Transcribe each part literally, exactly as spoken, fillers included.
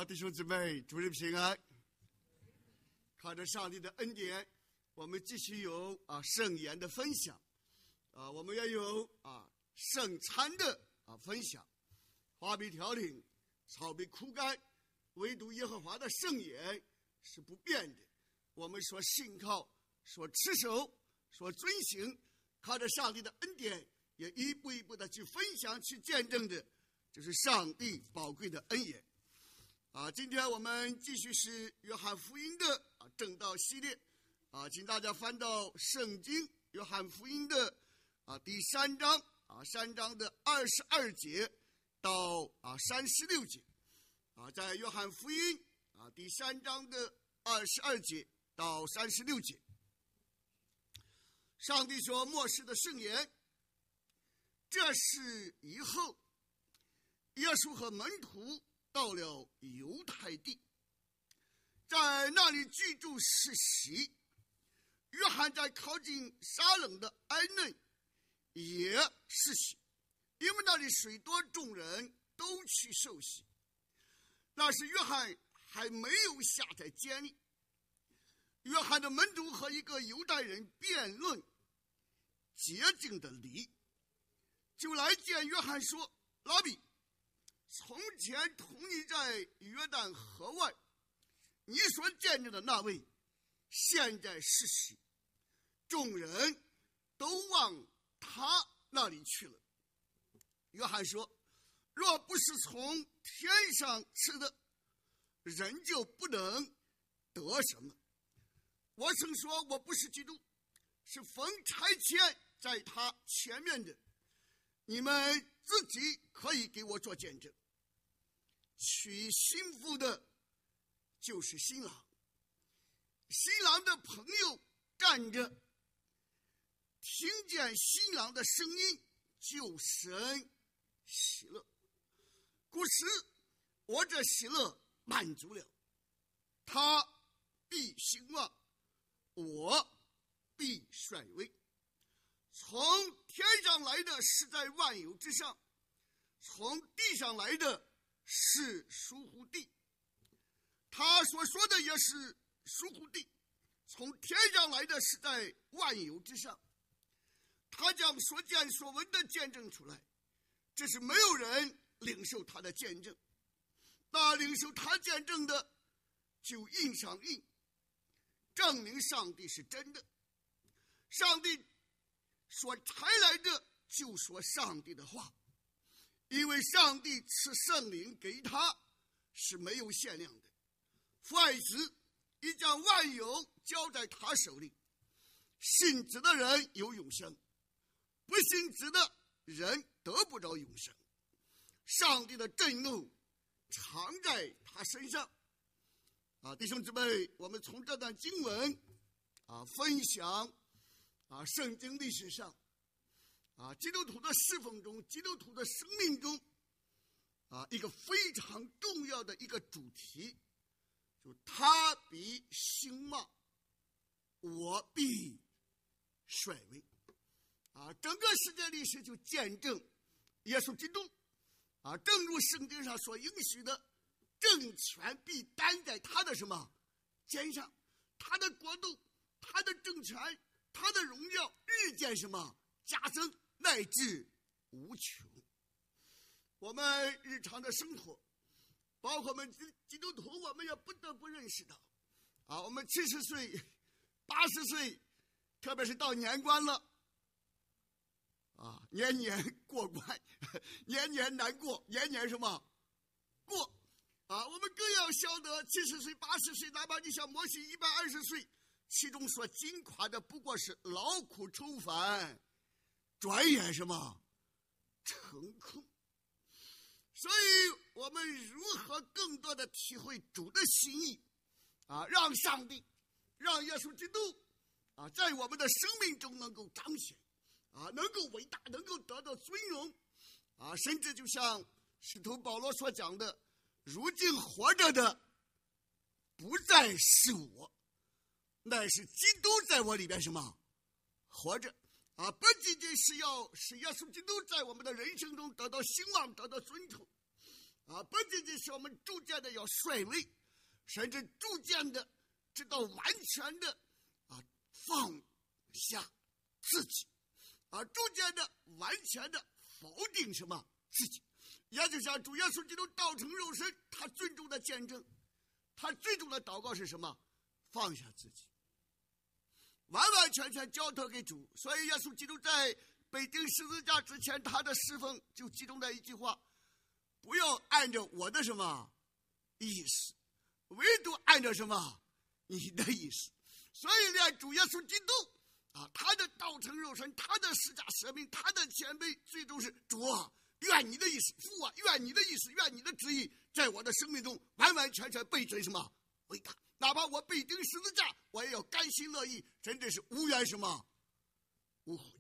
好，弟兄姊妹，主日平安。靠着上帝的恩典，我们继续有啊圣言的分享，啊，我们要有啊圣餐的啊分享。花被调领，草被枯干，唯独耶和华的圣言是不变的。我们所信靠、所持守、所遵行，靠着上帝的恩典，也一步一步的去分享、去见证的，就是上帝宝贵的恩言。啊，今天我们继续是约翰福音的啊正道系列，啊，请大家翻到圣经约翰福音的啊第三章啊三章的二十二节到啊三十六节，啊，在约翰福音啊第三章的二十二节到三十六节，上帝所默示的圣言。这是以后，耶稣和门徒到了犹太地，在那里居住世袭。约翰在靠近撒冷的埃嫩也世袭，因为那里水多，众人都去受洗。那时约翰还没有下在监里。约翰的门徒和一个犹太人辩论洁净的礼，就来见约翰说：拉比，从前同你在约旦河外，你所见证的那位，现在世袭，众人都往他那里去了。约翰说：若不是从天上吃的，人就不能得什么。我曾说我不是基督，是奉差遣在他前面的，你们自己可以给我做见证。娶新妇的就是新郎，新郎的朋友站着，听见新郎的声音就神喜乐，故此我这喜乐满足了，他必兴旺，我必衰微。从天上来的是在万有之上，从地上来的是属乎地。他所说的也是属乎地，从天上来的是在万有之上。他将所见所闻的见证出来，这是没有人领受他的见证。那领受他见证的，就印上印，证明上帝是真的。上帝所差来的就说上帝的话，因为上帝赐圣灵给他是没有限量的。父爱子，已将万有交在他手里。信子的人有永生，不信子的人得不着永生。上帝的震怒常在他身上。啊，弟兄姊妹，我们从这段经文啊分享啊圣经历史上啊基督徒的侍奉中，基督徒的生命中啊一个非常重要的一个主题，就他必兴旺，我必衰微。啊，整个世界历史就见证耶稣基督啊，正如圣经上所应许的，政权必担在他的什么肩上，他的国度，他的政权，他的荣耀日渐什么加增，乃至无穷。我们日常的生活，包括我们基督徒，我们也不得不认识到啊，我们七十岁八十岁，特别是到年关了啊，年年过关，年年难过，年年什么过啊？我们更要晓得，七十岁八十岁，哪怕你像摩西一百二十岁，其中所经夸的不过是劳苦愁烦，转眼什么成空。所以我们如何更多的体会主的心意啊，让上帝，让耶稣基督啊，在我们的生命中能够彰显啊，能够伟大，能够得到尊荣啊，甚至就像使徒保罗所讲的，如今活着的不再是我，乃是基督在我里边什么活着啊，不仅仅是要使耶稣基督在我们的人生中得到兴旺，得到尊崇啊，不仅仅是我们逐渐的要衰微，甚至逐渐的直到完全的啊放下自己，啊，逐渐的完全的否定什么自己。也就像主耶稣基督道成肉身，他最终的见证，他最终的祷告是什么？放下自己，完完全全交托给主。所以耶稣基督在被钉十字架之前，他的侍奉就集中在一句话：不要按照我的什么意思，唯独按照什么你的意思。所以连主耶稣基督啊，他的道成肉身，他的十架舍命，他的谦卑，最终是主啊，愿你的意思，父啊，愿你的意思，愿你的旨意在我的生命中完完全全被准什么为大。哪怕我被钉十字架，我也要甘心乐意，真的是无缘什么无悔。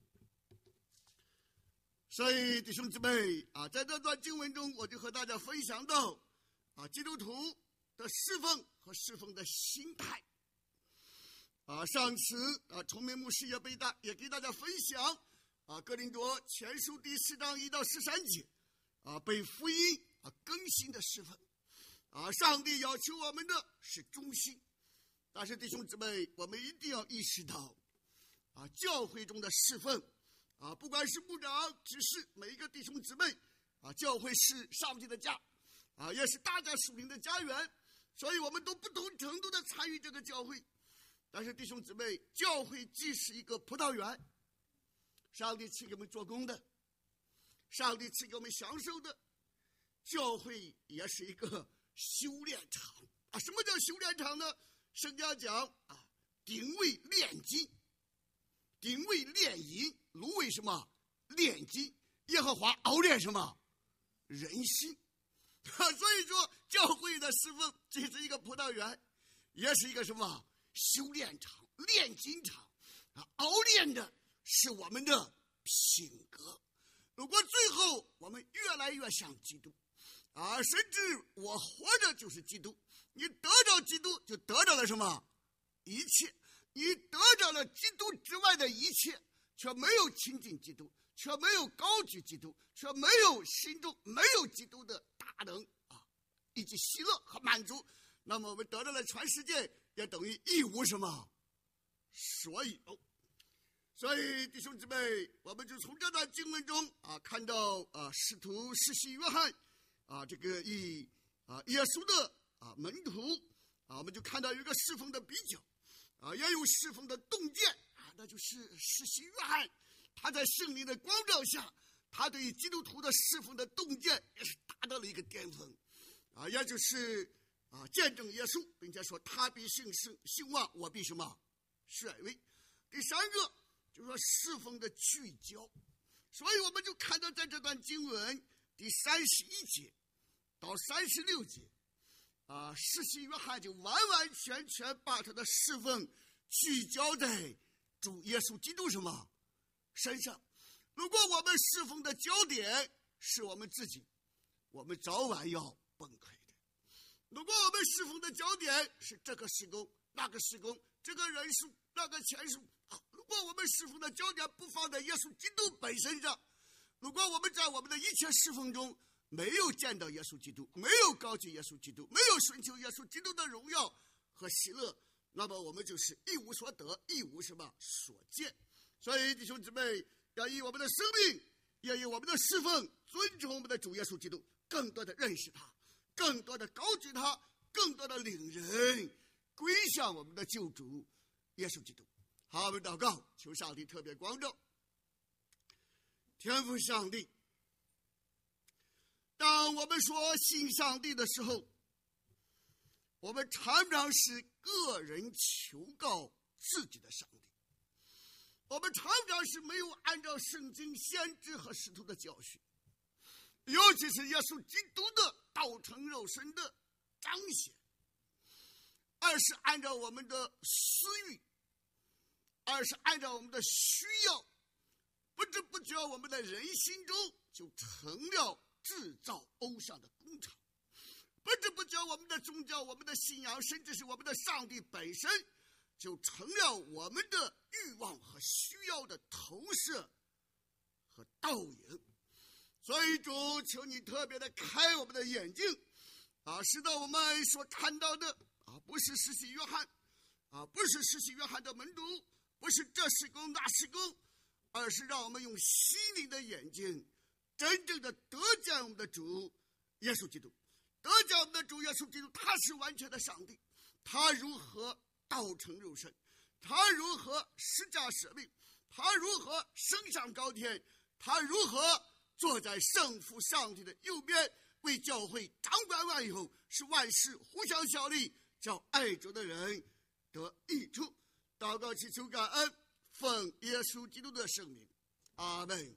所以弟兄姊妹啊，在这段经文中，我就和大家分享到啊，基督徒的侍奉和侍奉的心态。啊，上次啊，崇明牧师也被大也给大家分享啊，哥林多前书第四章一到十三节啊，被福音啊更新的侍奉。啊，上帝要求我们的是忠心，但是弟兄姊妹，我们一定要意识到，啊，教会中的侍奉，啊，不管是牧长、执事，每一个弟兄姊妹，啊，教会是上帝的家，啊，也是大家属灵的家园，所以我们都不同程度的参与这个教会。但是弟兄姊妹，教会既是一个葡萄园，上帝赐给我们做工的，上帝赐给我们享受的，教会也是一个修炼场啊！什么叫修炼场呢？圣经讲啊，鼎为炼金，鼎为炼银，炉为什么炼金？耶和华熬炼什么人心啊！所以说，教会的侍奉这是一个葡萄园，也是一个什么修炼场、炼金场啊！熬炼的是我们的品格。如果最后我们越来越像基督啊，甚至我活着就是基督，你得着基督就得着了什么一切，你得着了基督之外的一切，却没有亲近基督，却没有高举基督，却没有心中没有基督的大能啊，以及喜乐和满足，那么我们得到了全世界，也等于一无什么所有。所以弟兄姊妹，我们就从这段经文中啊，看到啊，使徒施洗约翰啊，这个以啊耶稣的啊门徒啊，我们就看到有一个侍奉的比较啊，也有侍奉的洞见啊，那就是施洗约翰，他在圣灵的光照下，他对于基督徒的侍奉的洞见也是达到了一个巅峰啊，也就是啊见证耶稣，并且说他必兴盛兴旺，我必什么衰微。第三个就是说侍奉的聚焦，所以我们就看到在这段经文第三十一节到三十六节啊，施洗约翰就完完全全把他的侍奉聚焦在主耶稣基督什么身上。如果我们侍奉的焦点是我们自己，我们早晚要崩溃的。如果我们侍奉的焦点是这个事工那个事工，这个人数那个钱数，如果我们侍奉的焦点不放在耶稣基督本身上，如果我们在我们的一切侍奉中没有见到耶稣基督，没有高举耶稣基督，没有寻求耶稣基督的荣耀和喜乐，那么我们就是一无所得，一无什么所见。所以弟兄姊妹，要以我们的生命，要以我们的侍奉尊重我们的主耶稣基督，更多的认识他，更多的高举他，更多的领人归向我们的救主耶稣基督。好，我们祷告，求上帝特别光照。天父上帝，当我们说信上帝的时候，我们常常是个人求告自己的上帝，我们常常是没有按照圣经先知和使徒的教训，尤其是耶稣基督的道成肉身的彰显，而是按照我们的私欲，而是按照我们的需要，不知不觉我们的人心中就成了制造偶像的工厂，不知不觉我们的宗教，我们的信仰，甚至是我们的上帝本身，就成了我们的欲望和需要的投射和倒影。 所以主，求你特别的开我们的眼睛啊，使得我们所看到的啊，不是施洗约翰啊，不是施洗约翰的门徒，不是这施工那施工，而是让我们用心灵的眼睛真正的得见我们的主耶稣基督。得见我们的主耶稣基督，他是完全的上帝，他如何道成肉身，他如何施加舍命，他如何升上高天，他如何坐在圣父上帝的右边，为教会掌管万有，使万事互相效力，叫爱主的人得益处。祷告祈求感恩，奉耶稣基督的圣名，阿们。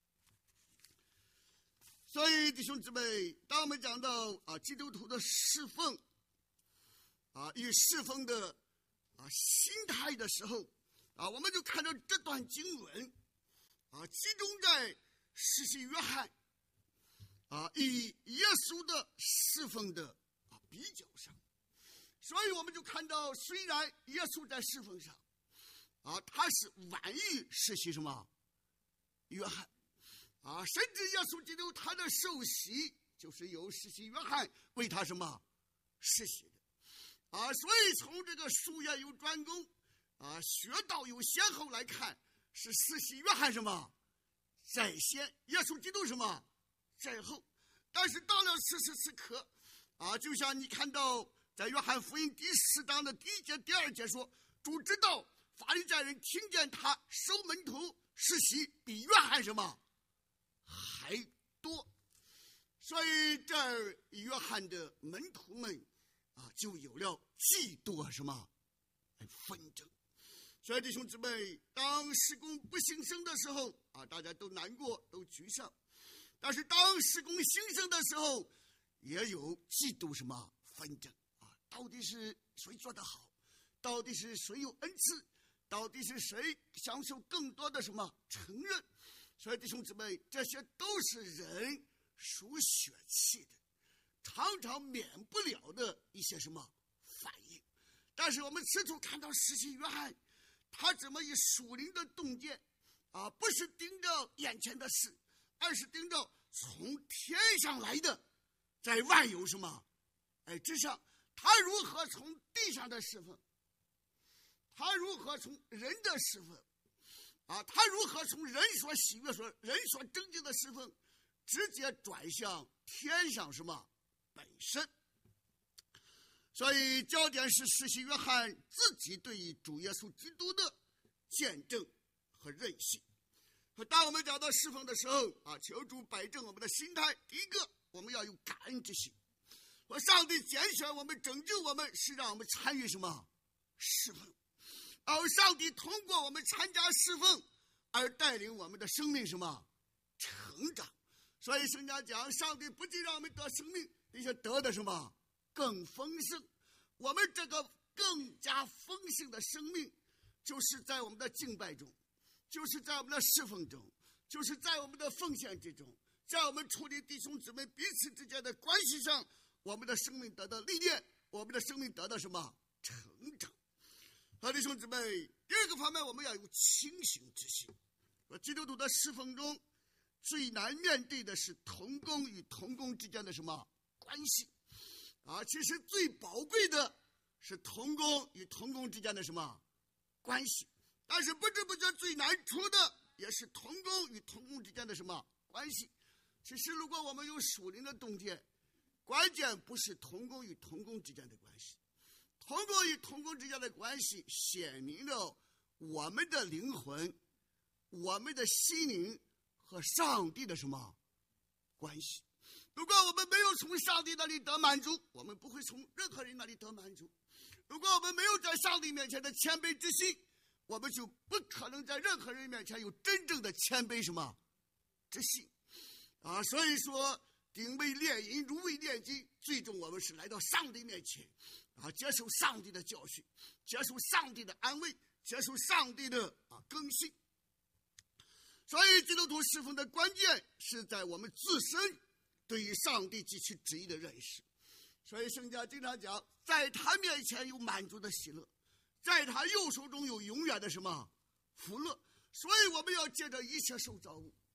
所以弟兄姊妹，当我们讲到啊基督徒的侍奉啊与侍奉的啊心态的时候啊，我们就看到这段经文啊集中在施洗约翰啊与耶稣的侍奉的啊比较上。所以我们就看到，虽然耶稣在侍奉上啊他是晚于施洗什么约翰啊，甚至耶稣基督他的受洗就是由施洗约翰为他什么施洗的啊，所以从这个术业有专攻啊，学道有先后来看，是施洗约翰什么在先，耶稣基督什么在后。但是到了此时此刻啊，就像你看到在约翰福音第十章的第一节第二节说，主知道法利赛人听见他收门徒施洗比约翰什么还多，所以这儿约翰的门徒们啊就有了嫉妒啊什么纷争。所以弟兄姊妹，当事工不兴盛的时候啊，大家都难过都沮丧，但是当事工兴盛的时候，也有嫉妒什么纷争啊，到底是谁做得好，到底是谁有恩赐，到底是谁享受更多的什么承认。所以弟兄姊妹，这些都是人属血气的，常常免不了的一些什么反应。但是我们此处看到施洗约翰，他怎么以属灵的洞见啊，不是盯着眼前的事，而是盯着从天上来的，在万有什么哎之上，他如何从地上的侍奉，他如何从人的侍奉啊，他如何从人所喜悦、所人所争竞的侍奉，直接转向天上什么本身。所以焦点是施洗约翰自己对于主耶稣基督的见证和认信。当我们讲到侍奉的时候啊，求主摆正我们的心态。第一个，我们要有感恩之心。说上帝拣选我们、拯救我们，是让我们参与什么侍奉。而上帝通过我们参加侍奉而带领我们的生命什么成长。所以圣经讲，上帝不仅让我们得生命，并且得的什么更丰盛。我们这个更加丰盛的生命，就是在我们的敬拜中，就是在我们的侍奉中，就是在我们的奉献之中，在我们处理弟兄姊妹彼此之间的关系上，我们的生命得到历练，我们的生命得到什么成长。好，弟兄姊妹，第二个方面，我们要有清醒之心。基督徒的侍奉中最难面对的是同工与同工之间的什么关系啊？其实最宝贵的是同工与同工之间的什么关系，但是不知不觉最难处的也是同工与同工之间的什么关系。其实如果我们有属灵的洞见，关键不是同工与同工之间的关系，同工与同工之间的关系显明了我们的灵魂、我们的心灵和上帝的什么关系。如果我们没有从上帝那里得满足，我们不会从任何人那里得满足。如果我们没有在上帝面前的谦卑之心，我们就不可能在任何人面前有真正的谦卑什么之心啊。所以说鼎为炼银，如为炼金，最终我们是来到上帝面前啊，接受上帝的教训，接受上帝的安慰，接受上帝的啊更新。所以基督徒侍奉的关键是在我们自身对于上帝及其旨意的认识。所以圣经经常讲，在他面前有满足的喜乐，在他右手中有永远的什么福乐。所以我们要借着一切受造物，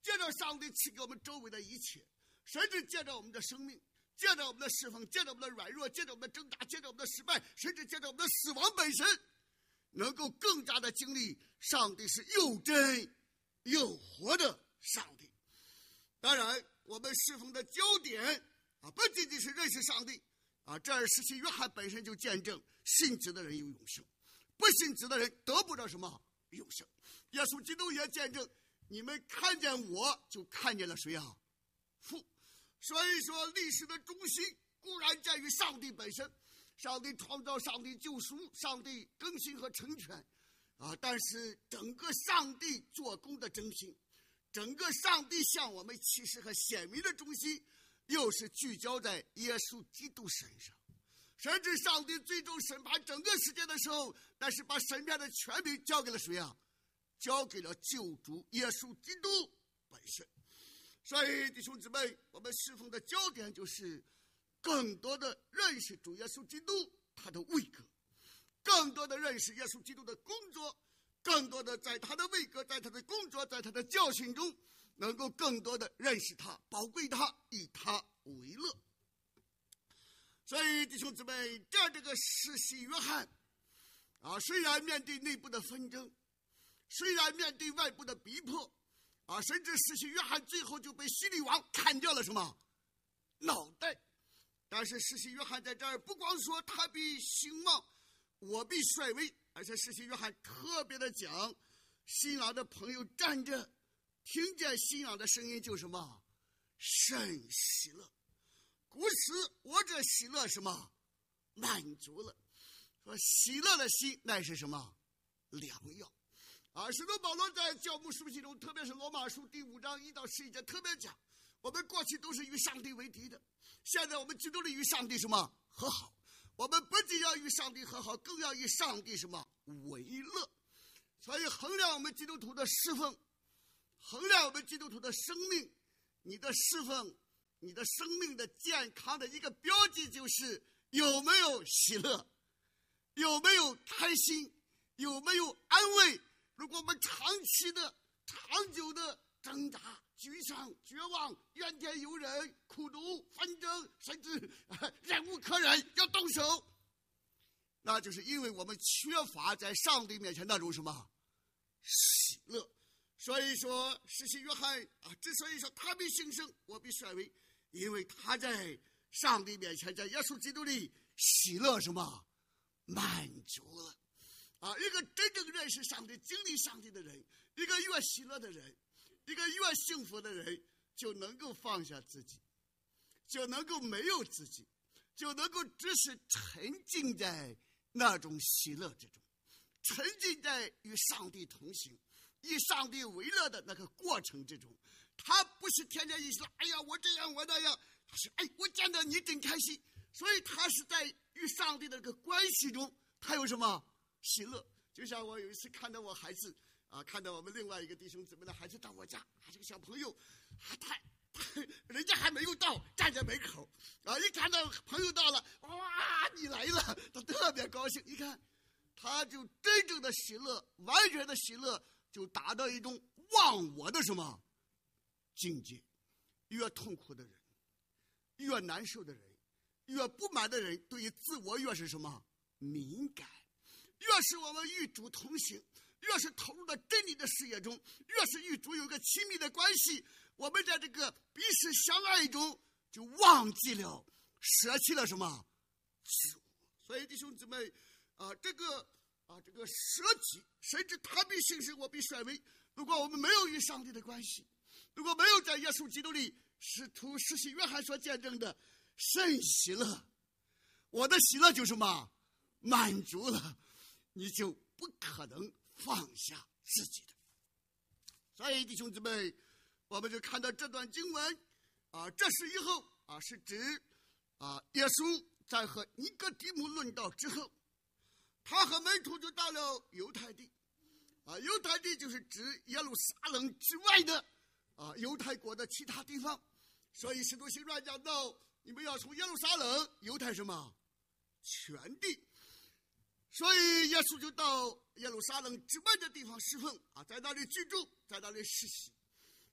借着上帝赐给我们周围的一切，甚至借着我们的生命，借着我们的侍奉，借着我们的软弱，借着我们的挣扎，借着我们的失败，甚至借着我们的死亡本身，能够更加的经历上帝是又真又活的上帝。当然我们侍奉的焦点啊，不仅仅是认识上帝啊，这儿使徒约翰本身就见证信子的人有永生，不信子的人得不着什么永生。耶稣基督也见证，你们看见我就看见了谁啊？父。所以说历史的中心固然在于上帝本身，上帝创造，上帝救赎，上帝更新和成全啊，但是整个上帝做工的中心，整个上帝向我们启示和显明的中心，又是聚焦在耶稣基督身上。甚至上帝最终审判整个世界的时候，但是把审判的权柄交给了谁啊？交给了救主耶稣基督本身。所以弟兄姊妹，我们侍奉的焦点就是更多的认识主耶稣基督他的位格，更多的认识耶稣基督的工作，更多的在他的位格，在他的工作，在他的教训中，能够更多的认识他，宝贵他，以他为乐。所以弟兄姊妹，这这个施洗约翰啊，虽然面对内部的纷争，虽然面对外部的逼迫啊，甚至施洗约翰最后就被希律王砍掉了什么脑袋，但是施洗约翰在这儿不光说他必兴旺，我必衰微，而且施洗约翰特别的讲，新郎的朋友站着，听见新郎的声音就什么甚喜乐，故此我这喜乐什么满足了。说喜乐的心乃是什么良药啊！使徒保罗在教牧书信中，特别是罗马书第五章一到十一节特别讲，我们过去都是与上帝为敌的，现在我们基督里与上帝什么和好，我们不仅要与上帝和好，更要与上帝什么为乐。所以衡量我们基督徒的侍奉，衡量我们基督徒的生命，你的侍奉，你的生命的健康的一个标记就是有没有喜乐，有没有开心，有没有安慰。如果我们长期的长久的挣扎、沮丧、绝望、怨天尤人、苦毒、纷争，甚至、呃、忍无可忍要动手，那就是因为我们缺乏在上帝面前那种什么喜乐。所以说施洗约翰啊，之所以说他必兴盛，我必衰微，因为他在上帝面前，在耶稣基督里喜乐什么满足了啊！一个真正认识上帝、经历上帝的人，一个越喜乐的人，一个越幸福的人，就能够放下自己，就能够没有自己，就能够只是沉浸在那种喜乐之中，沉浸在与上帝同行、以上帝为乐的那个过程之中。他不是天天一说哎呀我这样我那样，他是哎我见到你真开心。所以他是在与上帝的这个关系中，他有什么喜乐。就像我有一次看到我孩子啊，看到我们另外一个弟兄姊妹的孩子到我家，还是个小朋友啊，他人家还没有到，站在门口啊，一看到朋友到了，哇你来了，他特别高兴。一看他就真正的喜乐，完全的喜乐，就达到一种忘我的什么境界。越痛苦的人，越难受的人，越不满的人，对于自我越是什么敏感。越是我们与主同行，越是投入到真理的事业中，越是与主有一个亲密的关系，我们在这个彼此相爱中就忘记了舍弃了什么自我。所以弟兄姊妹啊，这个啊这个舍己，甚至他必兴盛，我必衰微。如果我们没有与上帝的关系，如果没有在耶稣基督里使徒施洗约翰所见证的甚喜乐，我的喜乐就什么满足了，你就不可能放下自己的。所以弟兄姊妹，我们就看到这段经文啊，这是以后啊，是指啊耶稣在和尼哥底母论道之后，他和门徒就到了犹太地啊，犹太地就是指耶路撒冷之外的啊犹太国的其他地方。所以使徒行传讲到，你们要从耶路撒冷犹太什么全地。所以耶稣就到耶路撒冷之外的地方侍奉啊，在那里居住，在那里实习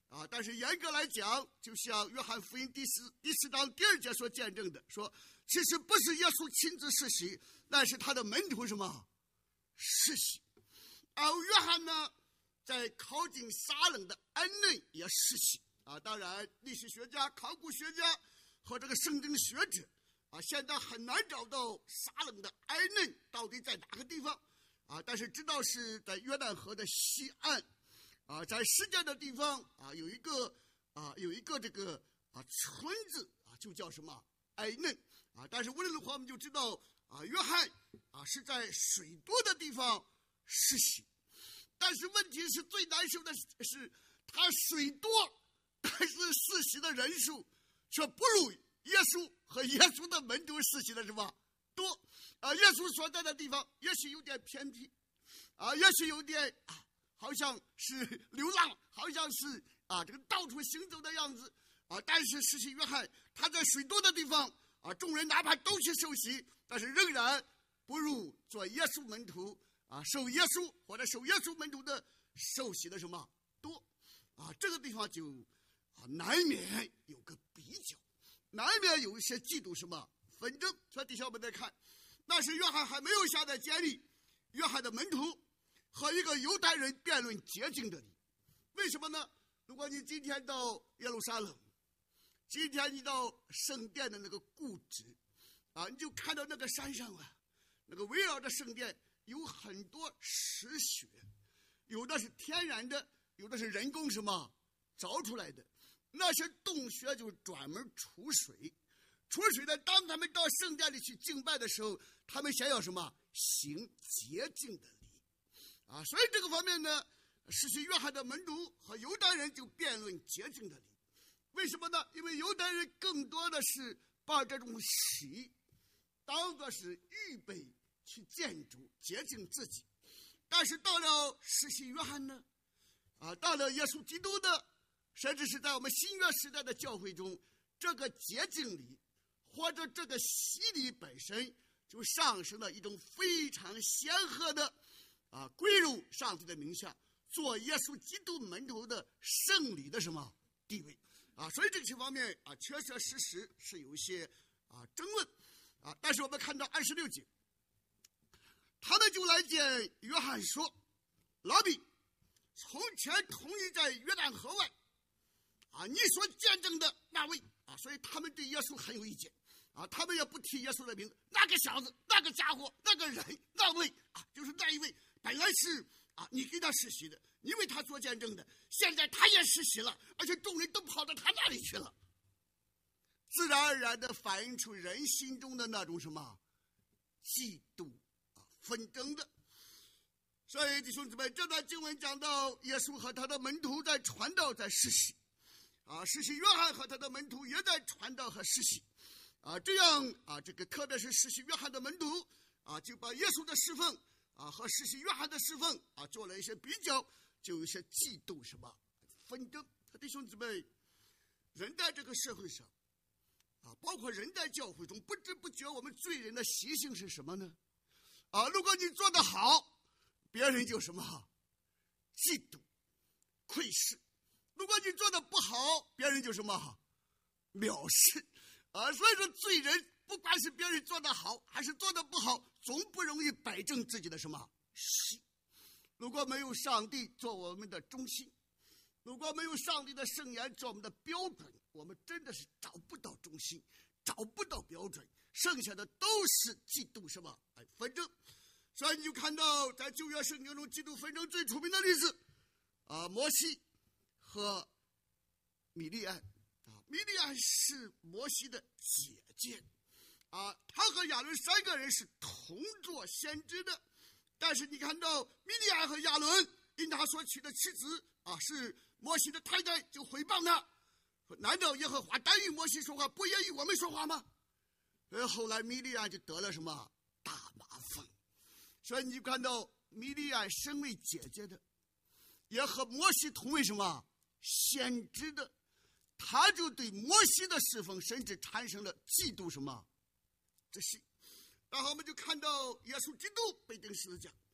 啊，但是严格来讲，就像约翰福音第四第四章第二节所见证的，说其实不是耶稣亲自施洗，那是他的门徒什么施洗。而约翰呢，在靠近撒冷的安内也施洗啊。当然，历史学家、考古学家和这个圣经学者啊，现在很难找到撒冷的安内到底在哪个地方啊。但是知道是在约旦河的西岸啊，在世界的地方啊，有一个啊有一个这个啊村子啊，就叫什么埃嫩啊。但是无论如何，我们就知道啊，约翰啊是在水多的地方施洗。但是问题是最难受的是，他水多，但是施洗的人数却不如耶稣和耶稣的门徒施洗的什么多啊。耶稣所在的地方也许有点偏僻啊，也许有点啊。好像是流浪，好像是啊这个到处行走的样子啊。但是施洗约翰他在水多的地方啊，众人哪怕都去受洗，但是仍然不如做耶稣门徒啊，受耶稣或者受耶稣门徒的受洗的什么多啊。这个地方就啊难免有个比较，难免有一些嫉妒什么纷争。所以底下我们再看，那是约翰还没有下在监里，约翰的门徒和一个犹太人辩论洁净的理。为什么呢？如果你今天到耶路撒冷，今天你到圣殿的那个故址啊，你就看到那个山上啊，那个围绕着圣殿有很多石穴，有的是天然的，有的是人工什么凿出来的。那些洞穴就专门储水，储水的。当他们到圣殿里去敬拜的时候，他们先要什么行洁净的礼啊。所以这个方面呢，施洗约翰的门徒和犹太人就辩论洁净的礼。为什么呢？因为犹太人更多的是把这种洗当作是预备去建筑洁净自己，但是到了施洗约翰呢，啊，到了耶稣基督的，甚至是在我们新约时代的教会中，这个洁净礼或者这个洗礼本身就上升了一种非常显赫的啊，归入上帝的名下，做耶稣基督门徒的圣礼的什么地位啊。所以这些方面啊，确确实实是有一些啊争论啊。但是我们看到二十六节，他们就来见约翰说：“老比，从前同意在约旦河外啊，你所见证的那位啊。”所以他们对耶稣很有意见啊，他们也不提耶稣的名字。那个小子，那个家伙，那个人，那位啊，就是那一位，本来是啊，你给他施洗的，你为他做见证的，现在他也施洗了，而且众人都跑到他那里去了，自然而然的反映出人心中的那种什么嫉妒啊、纷争的。所以弟兄姊妹，这段经文讲到耶稣和他的门徒在传道，在施洗啊，施洗约翰和他的门徒也在传道和施洗啊，这样啊，这个特别是施洗约翰的门徒啊，就把耶稣的侍奉啊和施洗约翰的侍奉啊做了一些比较，就有一些嫉妒什么纷争。弟兄姊妹，人在这个社会上啊，包括人在教会中，不知不觉我们罪人的习性是什么呢？啊，如果你做得好，别人就什么嫉妒窥视；如果你做得不好，别人就什么藐视啊。所以说罪人不管是别人做得好还是做得不好，总不容易摆正自己的什么心。如果没有上帝做我们的中心，如果没有上帝的圣言做我们的标准，我们真的是找不到中心，找不到标准，剩下的都是嫉妒什么哎纷争。所以你就看到在旧约圣经中嫉妒纷争最出名的例子啊，摩西和米利暗啊。米利暗是摩西的姐姐啊，他和亚伦三个人是同做先知的。但是你看到米利暗和亚伦因他所娶的妻子啊是摩西的太太，就诽谤他说：“难道耶和华单与摩西说话，不也与我们说话吗？”而后来米利暗就得了什么大麻烦。所以你就看到米利暗身为姐姐的，也和摩西同为什么先知的，他就对摩西的侍奉甚至产生了嫉妒什么之心。然后我们就看到耶稣基督被钉十字架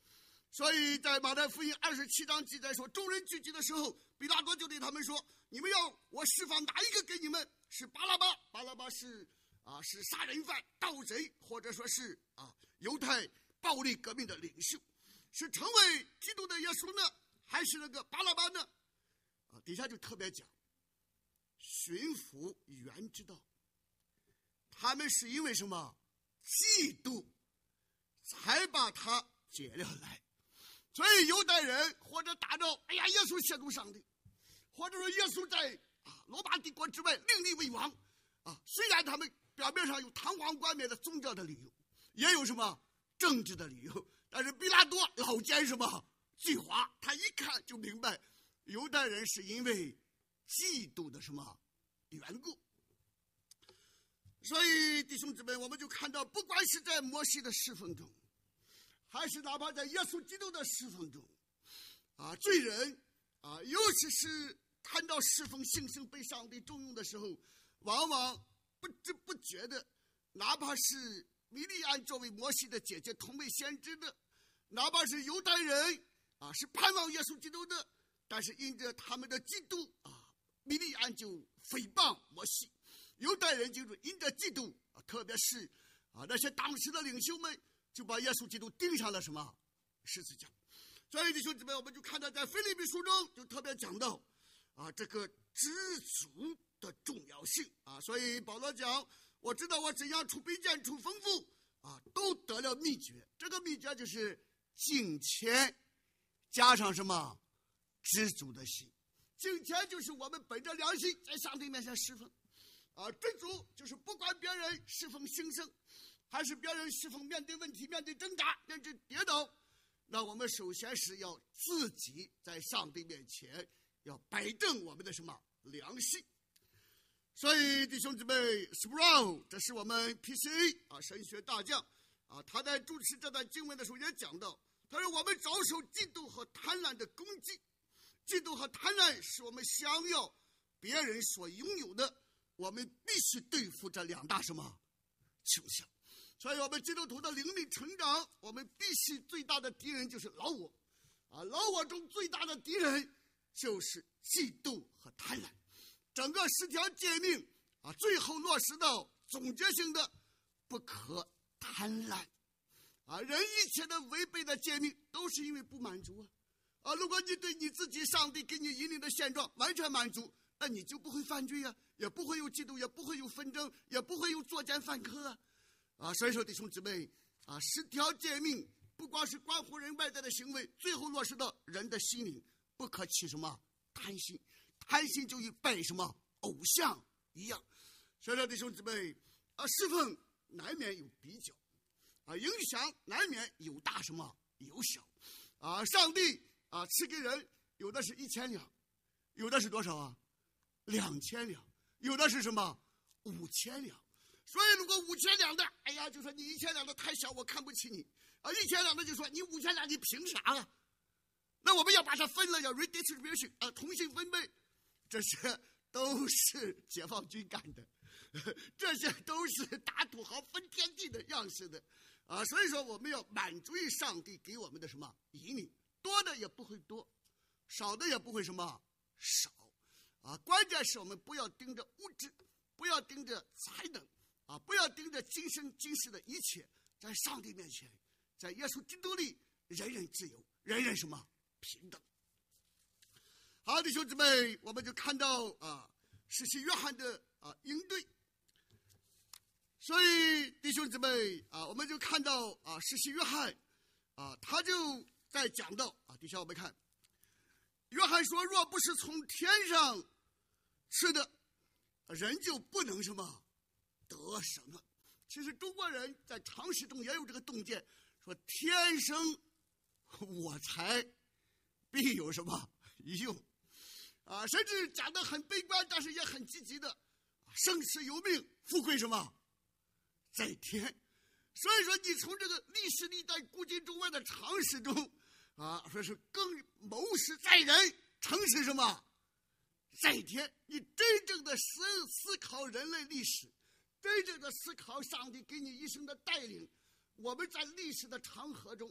所以在马太福音二十七章记载说，众人聚集的时候，比拉多就对他们说：“你们要我释放哪一个给你们？是巴拉巴？巴拉巴是啊，是杀人犯、盗贼，或者说是啊犹太暴力革命的领袖？是成为基督的耶稣呢，还是那个巴拉巴呢？”啊，底下就特别讲，驯服原知道，他们是因为什么？嫉妒，才把他解了来。所以犹太人或者打着哎呀耶稣亵渎上帝，或者说耶稣在啊罗马帝国之外另立为王啊，虽然他们表面上有堂皇冠冕的宗教的理由，也有什么政治的理由，但是比拉多老奸什么计划，他一看就明白犹太人是因为嫉妒的什么缘故。所以弟兄姊妹，我们就看到，不管是在摩西的侍奉中，还是哪怕在耶稣基督的侍奉中，啊，罪人啊，尤其是看到侍奉信心被上帝重用的时候，往往不知不觉的，哪怕是米利安作为摩西的姐姐同为先知的，哪怕是犹太人啊，是盼望耶稣基督的，但是因着他们的嫉妒啊，米利安就诽谤摩西。犹太人就是因着嫉妒啊，特别是啊那些当时的领袖们，就把耶稣基督钉上了什么十字架。所以弟兄姊妹，我们就看到在腓立比书中就特别讲到啊这个知足的重要性啊。所以保罗讲，我知道我怎样出卑贱出丰富啊，都得了秘诀。这个秘诀就是敬虔加上什么知足的心。敬虔就是我们本着良心在上帝面前侍奉啊，知足就是不管别人侍奉兴盛，还是别人侍奉面对问题、面对挣扎、面对跌倒，那我们首先是要自己在上帝面前要摆正我们的什么良心。所以弟兄姊妹 ，Sproul 这是我们 P C A 啊神学大将啊，他在主持这段经文的时候也讲到，他说我们遭受嫉妒和贪婪的攻击，嫉妒和贪婪是我们想要别人所拥有的。我们必须对付这两大什么倾向，所以我们基督徒的灵命成长，我们必须最大的敌人就是老我啊，老我中最大的敌人就是嫉妒和贪婪。整个十条诫命啊，最后落实到总结性的不可贪婪啊，人一切的违背的诫命都是因为不满足啊啊！如果你对你自己上帝给你引领的现状完全满足，那你就不会犯罪啊，也不会有嫉妒，也不会有纷争，也不会有作奸犯科啊！啊，所以说弟兄姊妹啊，十条诫命不光是关乎人外在的行为，最后落实到人的心灵，不可起什么贪心，贪心就与拜什么偶像一样。所以说弟兄姊妹啊，侍奉难免有比较啊，影响难免有大什么有小啊。上帝啊赐给人，有的是一千两，有的是多少啊？两千两，有的是什么五千两。所以如果五千两的，哎呀，就说你一千两的太小，我看不起你啊；一千两的就说你五千两，你凭啥啊？那我们要把它分了，要 redistribution 啊，重新分配。这些都是解放军干的，这些都是打土豪分天地的样式的啊。所以说我们要满足于上帝给我们的什么引领，多的也不会多，少的也不会什么少。啊，关键是我们不要盯着物质，不要盯着才能，啊，不要盯着今生今世的一切，在上帝面前，在耶稣基督里，人人自由，人人什么平等。好，弟兄姊妹，我们就看到啊，施洗约翰的啊应对。所以弟兄姊妹啊，我们就看到啊，施洗约翰啊，他就在讲到啊，底下我们看。约翰说：“若不是从天上吃的，人就不能什么得什么。”其实中国人在常识中也有这个洞见，说天生我材必有什么用啊，甚至讲得很悲观，但是也很积极的，生死由命，富贵什么在天。所以说，你从这个历史历代古今中外的常识中。啊，说是更谋事在人，成是什么在天。你真正的思思考人类历史，真正的思考上帝给你一生的带领。我们在历史的长河中，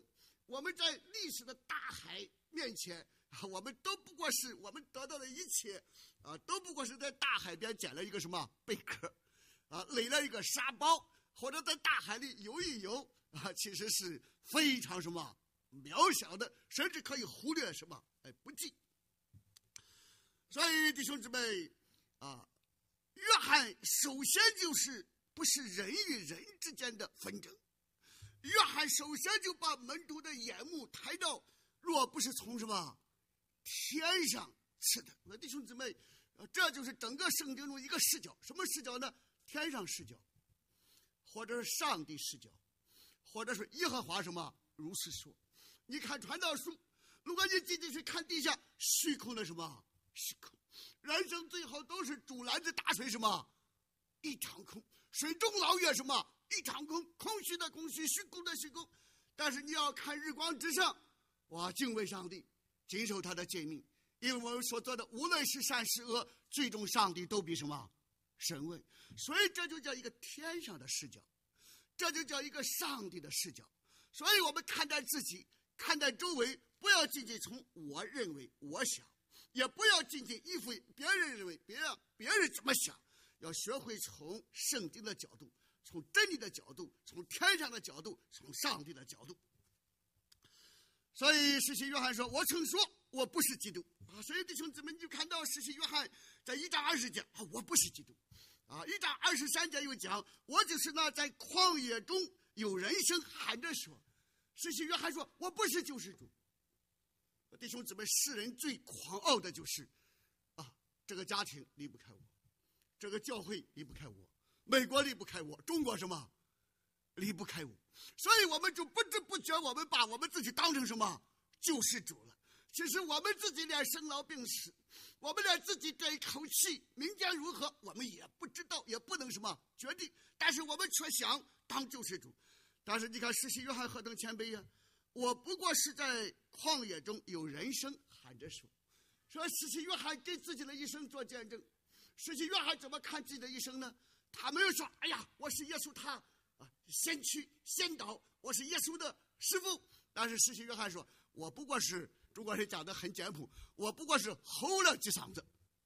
我们在历史的大海面前，我们都不过是我们得到的一切啊，都不过是在大海边捡了一个什么贝壳啊，垒了一个沙包，或者在大海里游一游啊，其实是非常什么渺小的，甚至可以忽略什么哎不计。所以弟兄姊妹啊，约翰首先就是不是人与人之间的纷争，约翰首先就把门徒的眼目抬到，若不是从什么天上赐的。那弟兄姊妹，这就是整个圣经中一个视角。什么视角呢？天上视角，或者是上帝视角，或者是耶和华什么如是说。你看传道书，如果你仅仅是看地下虚空的什么虚空，人生最后都是竹篮子打水什么一场空，水中捞月什么一场空，空虚的空虚，虚空的虚空。但是你要看日光之上，哇，敬畏上帝，谨守他的诫命，因为我们所做的无论是善是恶，最终上帝都比什么审问。所以这就叫一个天上的视角，这就叫一个上帝的视角。所以我们看待自己，看待周围，不要仅仅从我认为我想，也不要仅仅依附别人认为别人别人怎么想，要学会从圣经的角度，从真理的角度，从天上的角度，从上帝的角度。所以施洗约翰说，我曾说我不是基督啊。所以弟兄姊妹，你就看到施洗约翰在一章二十讲啊，我不是基督啊。一章二十三节又讲，我就是那在旷野中有人声喊着说。施洗约翰说，我不是救世主。弟兄姊妹，世人最狂傲的就是啊，这个家庭离不开我，这个教会离不开我，美国离不开我，中国什么离不开我。所以我们就不知不觉我们把我们自己当成什么救世主了。其实我们自己连生老病死，我们连自己这一口气明天如何我们也不知道，也不能什么决定，但是我们却想当救世主。但是你看施洗约翰何等谦卑呀，我不过是在旷野中有人声喊着说。说施洗约翰给自己的一生做见证。施洗约翰怎么看自己的一生呢？他没有说，哎呀，我是耶稣他啊先驱先导，我是耶稣的师傅。但是施洗约翰说，我不过是，中国人讲的很简朴，我不过是吼了几嗓子。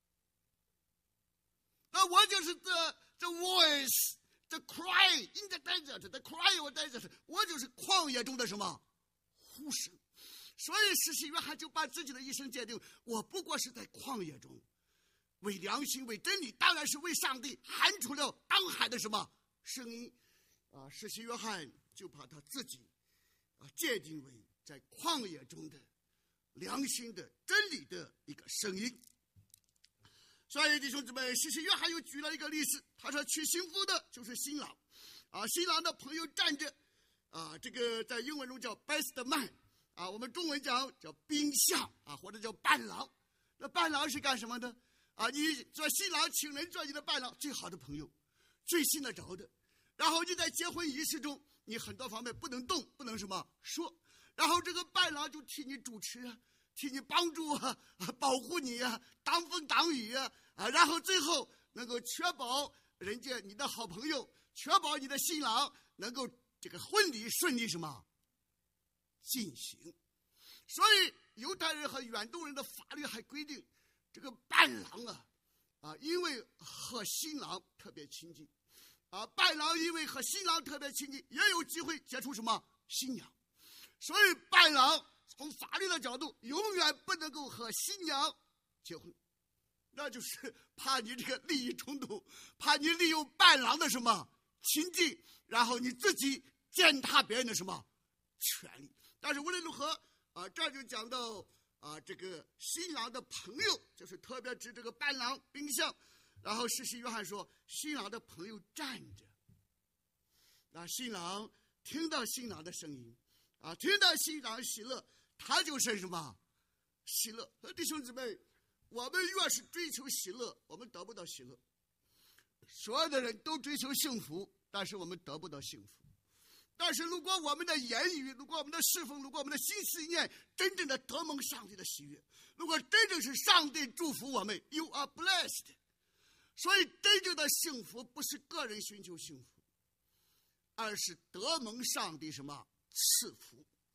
那我就是 the the voice the cry in the desert the cry of desert， 我就是旷野中的什么呼声。所以施洗约翰就把自己的一生界定，我不过是在旷野中为良心为真理，当然是为上帝喊出了当喊的什么声音啊。施洗约翰就把他自己啊界定为在旷野中的良心的真理的一个声音。所以弟兄姊妹，施洗约翰又举了一个例子，他说娶新妇的就是新郎啊，新郎的朋友站着啊，这个在英文中叫 best man 啊，我们中文讲叫宾相啊，或者叫伴郎。那伴郎是干什么的啊？你做新郎，请人做你的伴郎，最好的朋友，最信得着的。然后你在结婚仪式中，你很多方面不能动，不能什么说，然后这个伴郎就替你主持啊，替你帮助啊，保护你啊，挡风挡雨啊，啊，然后最后能够确保人家你的好朋友，确保你的新郎能够这个婚礼顺利什么进行。所以犹太人和远东人的法律还规定，这个伴郎啊啊，因为和新郎特别亲近啊，伴郎因为和新郎特别亲近，也有机会接触什么新娘。所以伴郎从法律的角度永远不能够和新娘结婚，那就是怕你这个利益冲突，怕你利用伴郎的什么亲近，然后你自己践踏别人的什么权利。但是无论如何啊，这就讲到啊，这个新郎的朋友，就是特别指这个伴郎宾相。然后施洗约翰说，新郎的朋友站着，那新郎听到新郎的声音啊，听到新郎喜乐，他就是什么喜乐。弟兄姊妹，我们越是追求喜乐，我们得不到喜乐。所有的人都追求幸福，但是我们得不到幸福。但是如果我们的言语，如果我们的侍奉，如果我们的心思意念真正的得蒙上帝的喜悦，如果真正是上帝祝福我们 You are blessed。 所以真正的幸福不是个人寻求幸福，而是得蒙上帝什么赐福。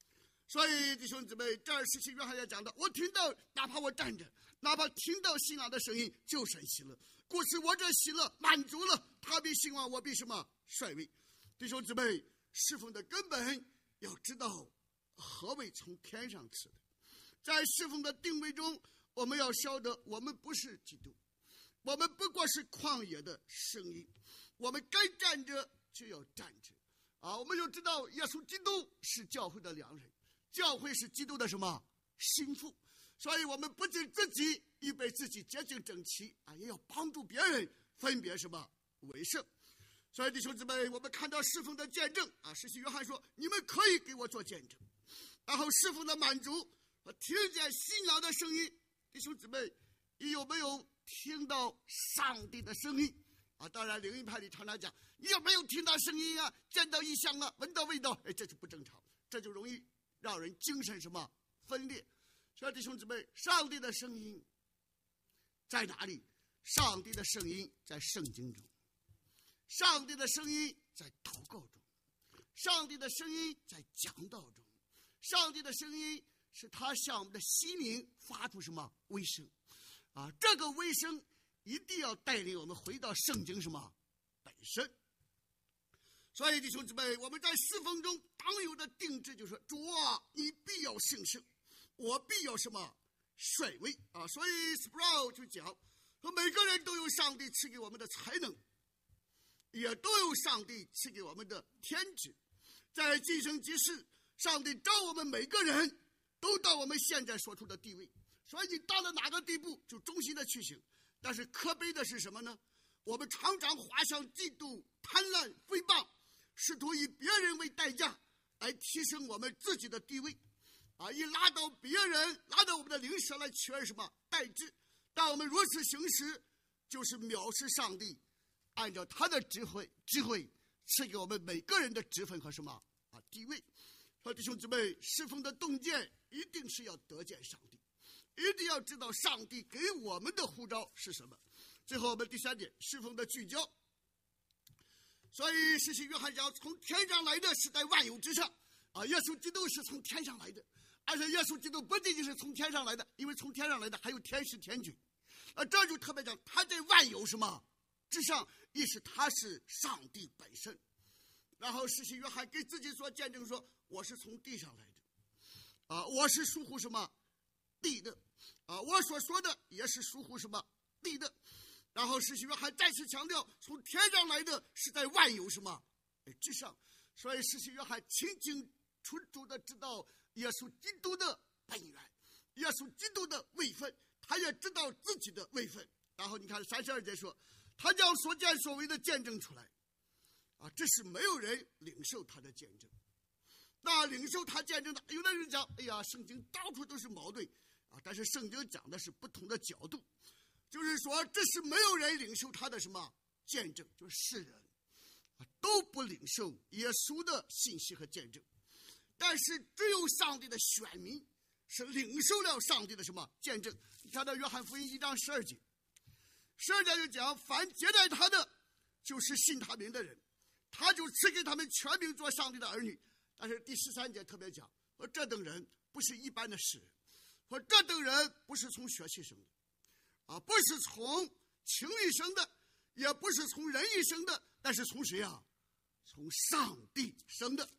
所以弟兄姊妹，这儿十七约翰要讲的，我听到，哪怕我站着，哪怕听到新郎的声音，就神喜乐。故此我这喜乐满足了，他必兴旺，我必什么衰微。弟兄姊妹，侍奉的根本要知道何谓从天上赐的。在侍奉的定位中，我们要晓得，我们不是基督，我们不过是旷野的声音，我们该站着就要站着啊！我们就知道，耶稣基督是教会的良人，教会是基督的什么心腹，所以我们不仅自己预备自己洁净整齐啊，也要帮助别人分别什么为圣。所以弟兄姊妹，我们看到侍奉的见证啊，使徒约翰说：“你们可以给我做见证。”然后侍奉的满足和听见新郎的声音。弟兄姊妹，你有没有听到上帝的声音啊？当然，灵恩派里常常讲，你有没有听到声音啊？见到异象啊？闻到味道？哎，这就不正常，这就容易让人精神什么分裂。所以弟兄姊妹，上帝的声音在哪里？上帝的声音在圣经中，上帝的声音在祷告中，上帝的声音在讲道中，上帝的声音是他向我们的心灵发出什么微声啊？这个微声一定要带领我们回到圣经什么本身。所以弟兄姊妹，我们在侍奉中当有的定制就是说，主啊，你必要兴盛，我必要什么衰微啊！所以 Sproul 就讲说，每个人都有上帝赐给我们的才能，也都有上帝赐给我们的天职。在今生今世，上帝召我们每个人都到我们现在所处的地位，所以你到了哪个地步就忠心的去行。但是可悲的是什么呢？我们常常滑向嫉妒、贪婪、诽谤，试图以别人为代价来提升我们自己的地位啊，以拉到别人拉到我们的灵舍来取而什么代之。当我们如此行事，就是藐视上帝按照他的智慧智慧赐给我们每个人的职分和什么啊地位。说弟兄姊妹，侍奉的洞见一定是要得见上帝，一定要知道上帝给我们的呼召是什么。最后我们第三点，侍奉的聚焦。所以使徒约翰讲，从天上来的是在万有之上啊，耶稣基督是从天上来的。而且耶稣基督不仅仅是从天上来的，因为从天上来的还有天使天君啊，这就特别讲他在万有什么之上，意思他是上帝本身。然后使徒约翰给自己所见证说，我是从地上来的啊，我是属乎什么地的啊，我所说的也是属乎什么地的。然后使徒约翰再次强调，从天上来的是在万有什么之上。所以使徒约翰清清楚楚的知道耶稣基督的本源，耶稣基督的位分，他也知道自己的位分。然后你看三十二节说，他将所见所为的见证出来啊，这是没有人领受他的见证。那领受他见证的，有的人讲，哎呀，圣经到处都是矛盾啊，但是圣经讲的是不同的角度，就是说这是没有人领受他的什么见证，就是世人啊都不领受耶稣的信息和见证。但是只有上帝的选民是领受了上帝的什么见证。你看到约翰福音一章十二节，十二节就讲，凡接待他的就是信他名的人，他就赐给他们权柄做上帝的儿女。但是第十三节特别讲，说这等人不是一般的世人，说这等人不是从血气生的啊，不是从情欲生的，也不是从人意生的，但是从谁啊？从上帝生的。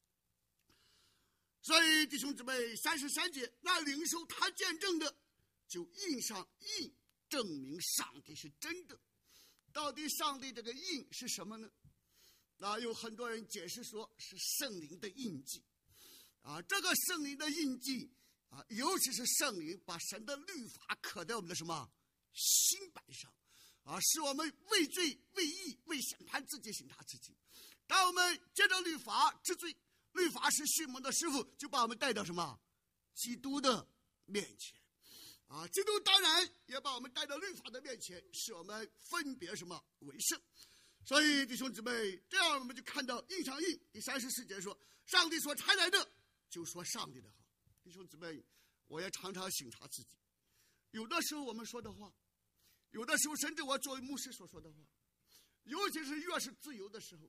所以弟兄姊妹，三十三节，那领受他见证的就印上印，证明上帝是真的。到底上帝这个印是什么呢？那有很多人解释说是圣灵的印记啊，这个圣灵的印记啊，尤其是圣灵把神的律法刻在我们的什么心板上啊，使我们为罪为义为审判自己审查自己。当我们接着律法治罪，律法是训蒙的师傅，就把我们带到什么基督的面前啊，基督当然也把我们带到律法的面前，使我们分别什么为圣。所以弟兄姊妹，这样我们就看到印上印。第三十四节说，上帝所差来的就说上帝的好。弟兄姊妹，我也常常省察自己，有的时候我们说的话，有的时候甚至我作为牧师所说的话，尤其是越是自由的时候，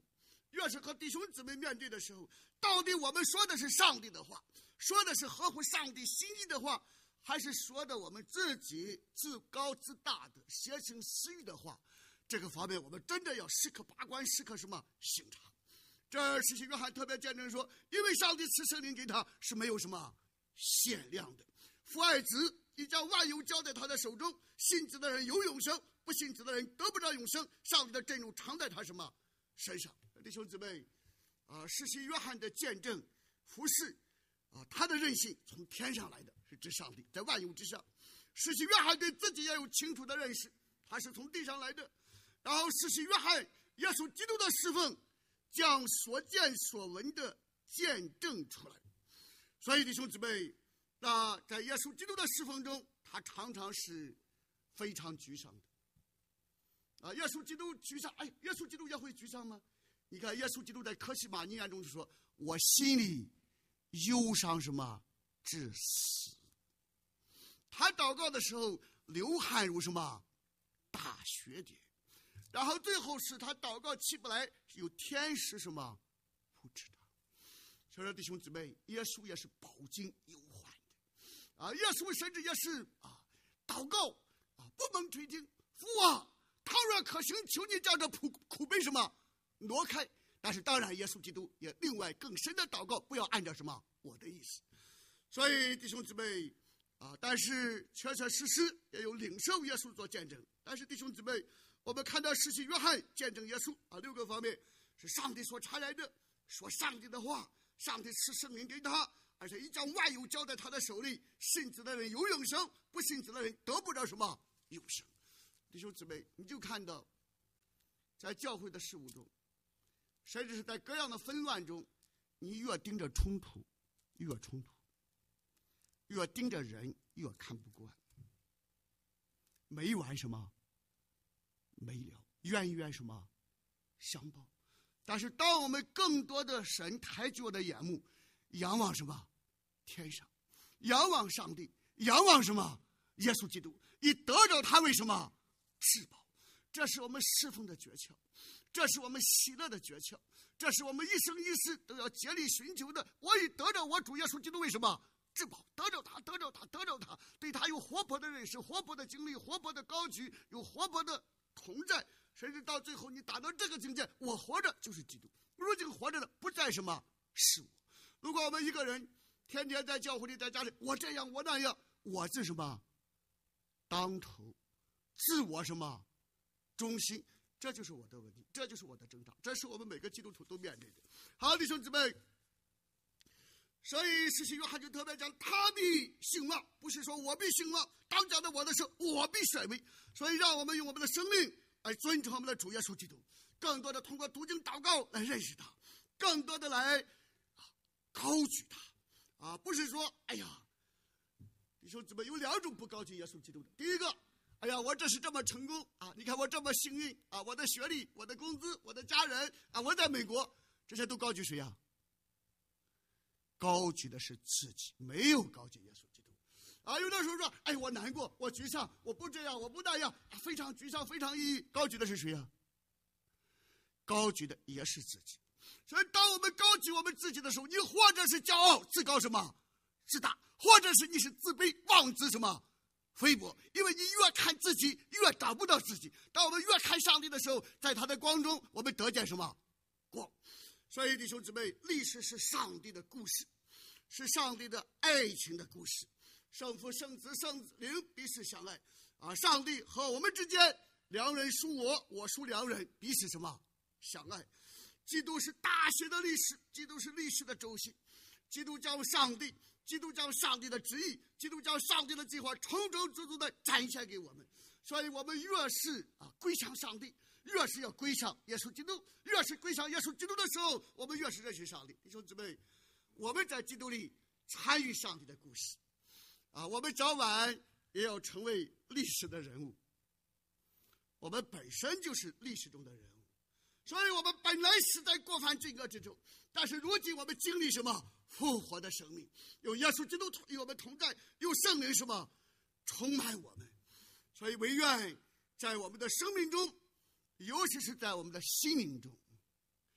越是和弟兄姊妹面对的时候，到底我们说的是上帝的话，说的是合乎上帝心意的话，还是说的我们自己自高自大的邪情私欲的话？这个方面我们真的要时刻把关，时刻什么省察。这使徒约翰特别见证说，因为上帝赐圣灵给他是没有什么限量的，父爱子，已将万有交在他的手中，信子的人有永生，不信子的人得不着永生。上帝的震怒常在他什么身上？弟兄姊妹啊，使徒约翰的见证服侍啊，他的任性从天上来的，是指上帝在万有之上。使徒约翰对自己也有清楚的认识，他是从地上来的。然后使徒约翰耶稣基督的侍奉，将所见所闻的见证出来。所以弟兄姊妹，那在耶稣基督的侍奉中，他常常是非常沮丧的。啊，耶稣基督沮丧，哎，耶稣基督也会沮丧吗？你看，耶稣基督在客西马尼园中就说：“我心里忧伤什么至死。”他祷告的时候流汗如什么大雪点，然后最后是他祷告起不来，有天使什么扶持他。所以说弟兄姊妹，耶稣也是饱经忧患的啊！耶稣甚至也是啊祷告啊不蒙垂听，父啊，倘若可行，求你将这苦苦杯什么挪开。但是当然耶稣基督也另外更深的祷告，不要按照什么我的意思。所以弟兄姊妹啊，但是确确实实也有领受耶稣做见证。但是弟兄姊妹，我们看到使徒约翰见证耶稣啊，六个方面是上帝所差来的，说上帝的话，上帝赐圣灵给他，而且已将万有交在他的手里，信子的人有永生，不信子的人得不着什么永生。弟兄姊妹，你就看到在教会的事务中，甚至是在各样的纷乱中，你越盯着冲突越冲突，越盯着人越看不惯，没完什么没了，冤冤什么相报。但是当我们更多的神抬举我的眼目，仰望什么天上，仰望上帝，仰望什么耶稣基督，以得着他为什么至宝。这是我们侍奉的诀窍，这是我们喜乐的诀窍，这是我们一生一世都要竭力寻求的。我以得着我主耶稣基督为什么至宝，得着他，得着他，得着他，对他有活泼的认识，活泼的经历，活泼的高举，有活泼的同在，甚至到最后你达到这个境界，我活着就是基督，如今活着的不再什么是我。如果我们一个人天天在教会里，在家里，我这样我那样，我是什么当头，自我什么中心，这就是我的问题，这就是我的挣扎，这是我们每个基督徒都面对的。好，弟兄姊妹，所以使徒约翰就特别讲，他必兴旺，不是说我必兴旺，当讲的我的是我必衰微。所以让我们用我们的生命来尊崇我们的主耶稣基督，更多的通过读经祷告来认识他，更多的来高举他啊！不是说哎呀，弟兄姊妹有两种不高举耶稣基督的。第一个，哎呀，我这是这么成功啊！你看我这么幸运啊，我的学历，我的工资，我的家人啊，我在美国，这些都高举谁呀？高举的是自己，没有高举耶稣基督啊！有的时候说，哎，我难过，我沮丧，我不这样，我不那样，啊、非常沮丧，非常抑郁。高举的是谁呀？高举的也是自己。所以，当我们高举我们自己的时候，你或者是骄傲、自高什么、自大，或者是你是自卑、妄自什么、菲薄。因为你越看自己，越找不到自己。当我们越看上帝的时候，在他的光中，我们得见什么光？所以，弟兄姊妹，历史是上帝的故事，是上帝的爱情的故事。圣父、圣子、圣灵彼此相爱啊！上帝和我们之间，良人属我，我属良人，彼此什么相爱。基督是大学的历史，基督是历史的轴心，基督将上帝，基督将上帝的旨意，基督将上帝的计划充充足足的展现给我们。所以我们越是啊归向上帝，越是要归向耶稣基督，越是归向耶稣基督的时候，我们越是认识上帝。弟兄姊妹，我们在基督里参与上帝的故事啊，我们早晚也要成为历史的人物。我们本身就是历史中的人物。所以我们本来是在过犯罪恶之中，但是如今我们经历什么复活的生命，有耶稣基督与我们同在，有圣灵什么充满我们。所以唯愿在我们的生命中，尤其是在我们的心灵中，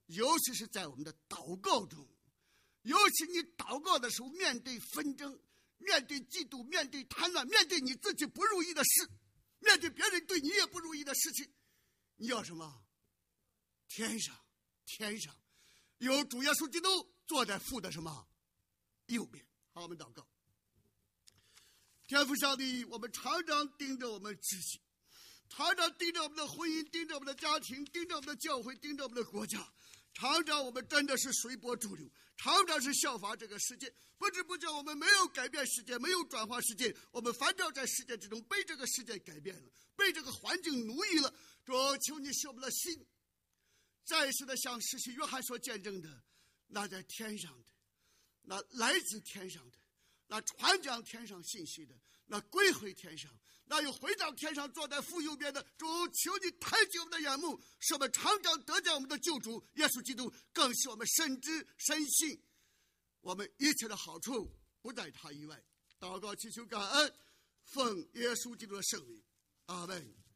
尤其是在我们的祷告中，尤其你祷告的时候，面对纷争，面对嫉妒，面对贪婪，面对你自己不如意的事，面对别人对你也不如意的事情，你要什么？天上，天上有主耶稣基督坐在父的什么右边。好，我们祷告。天父上帝，我们常常盯着我们自己，常常盯着我们的婚姻，盯着我们的家庭，盯着我们的教会，盯着我们的国家，常常我们真的是随波逐流，常常是效法这个世界，不知不觉我们没有改变世界，没有转化世界，我们反倒在世界之中被这个世界改变了，被这个环境奴役了。主，求你使我们的心再次的像施洗约翰所见证的，那在天上的，那来自天上的，那传讲天上信息的，那归回天上，那又回到天上坐在父右边的。主，求你抬起我们的眼目，使我们常常得见我们的救主耶稣基督，更使我们深知深信我们一切的好处不在他以外。祷告祈求感恩，奉耶稣基督的圣名，阿们。